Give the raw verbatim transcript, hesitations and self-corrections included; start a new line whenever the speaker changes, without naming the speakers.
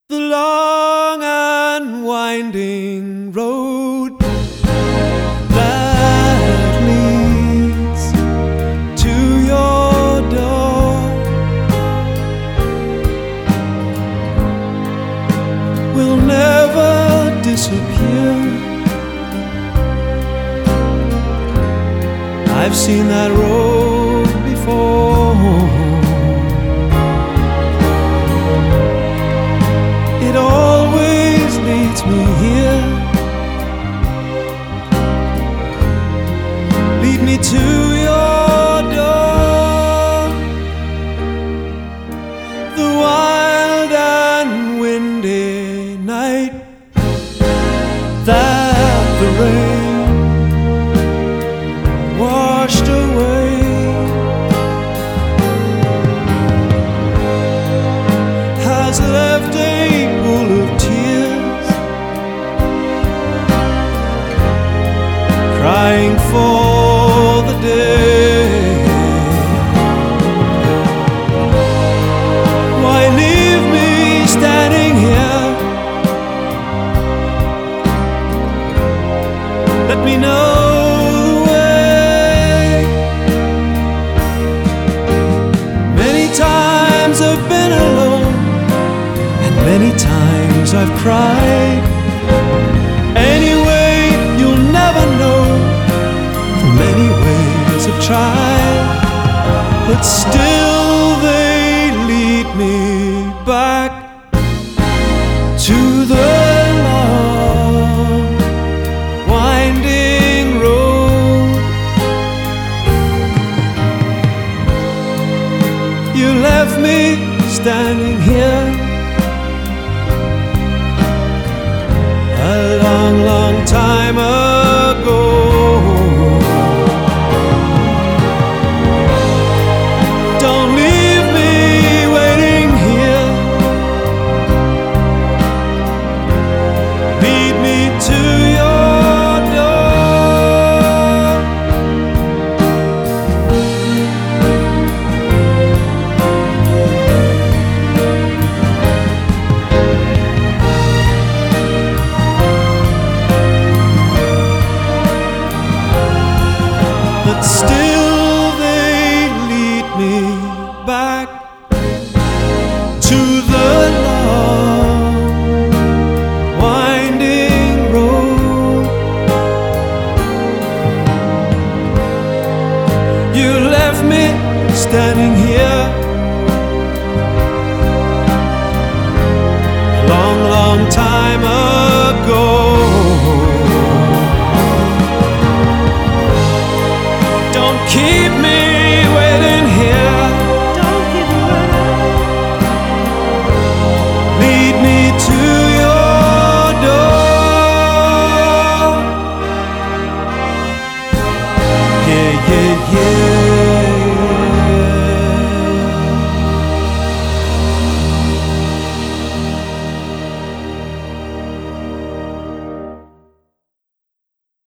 The long and winding road that leads to your door will never disappear. I've seen that road before. It always leads me here. Lead me to your door. The wild and windy night that the rain washed away has left a pool of tears, crying for the day. Why leave me standing here? Let me know the way. Many times I've been alone, and many times I've cried. Anyway, you'll never know. For many ways I've tried, but still they lead me back to the long, winding road. You left me standing here a long, long time ago. Don't leave me waiting here. Lead me to your door. But still they lead me back to the long, winding road. You left me standing here a long, long time ago. Keep